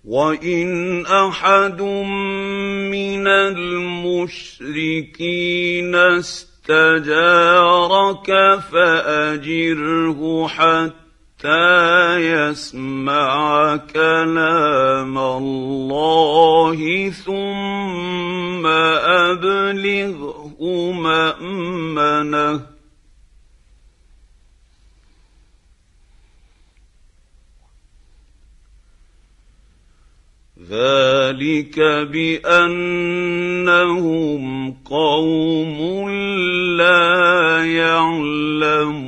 وان احد من المشركين استجارك فاجره حتى يسمع كلام الله ثم ابلغه مأمنه ذلك بأنهم قوم لا يعلمون